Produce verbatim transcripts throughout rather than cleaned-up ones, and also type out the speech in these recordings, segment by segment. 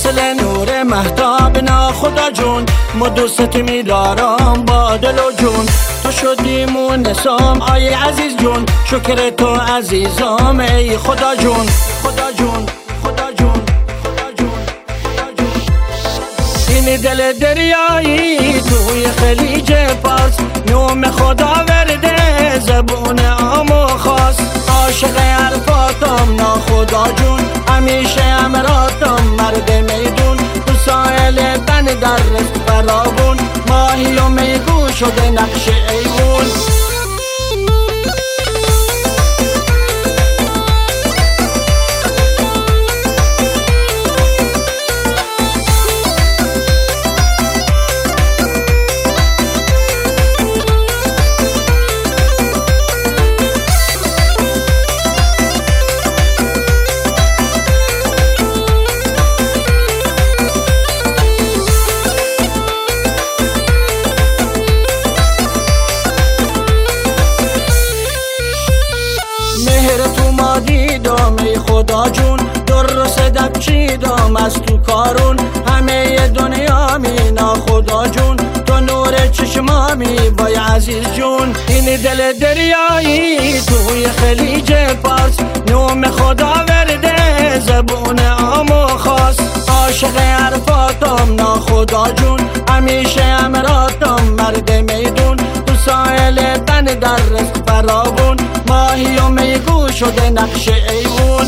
مثل نور مهتاب ناخدا جون، ما دوست می‌دارم با دل و جون. تو شدی مونسام آی عزیز جون، شکر تو عزیزام ای خدا جون. خدا جون خدا جون خدا جون خدا جون. این دل دریایی توی خلیج فارس، نوم خدا ورده زبون عام و خاص. عاشق حرفاتم ناخدا جون، همیشه امراتم مرد میدون. تو ساحل بن در رزق فراوون، ماهی و میگو شده نقش ایوون. دیدم ای خدا جون، در صدق چیدم از تو کارون. همه دنیا می ناخدا جون، تو نور چشمامی بای عزیز جون. این دل دریایی توی خلیج فارس، نوم خدا ورده زبون عام و خاص. عاشق حرفاتم ناخدا جون، همیشه امراتم مرد میدون. تو ساحل بن در رزق فراوون، ماهی و میگو شده نقش ایوون.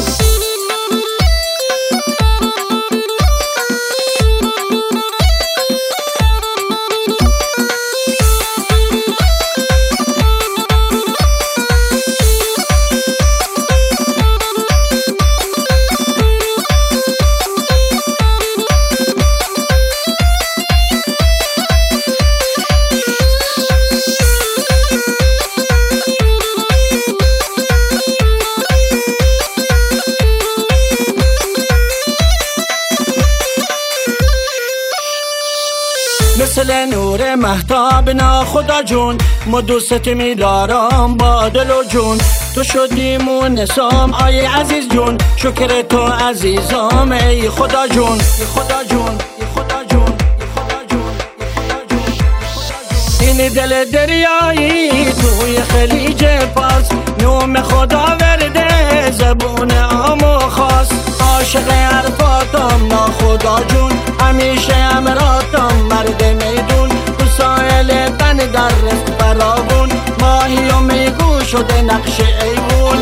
مثل نور مهتاب ناخدا جون، ما دوست می‌دارم با دل و جون. تو شدی مونسام آی عزیز جون، شکر تو عزیزام ای خدا جون. ای خدا جون ای خدا جون ای خدا جون ای خدا جون. این دل دریایی توی خلیج فارس، نوم خدا ورده زبون عام و خاص. عاشق حرفاتم ناخدا جون، همیشه امراتم مرد میدون. تو ساحل بن در رزق فراوون، ماهی و میگو شده نقش ایوون.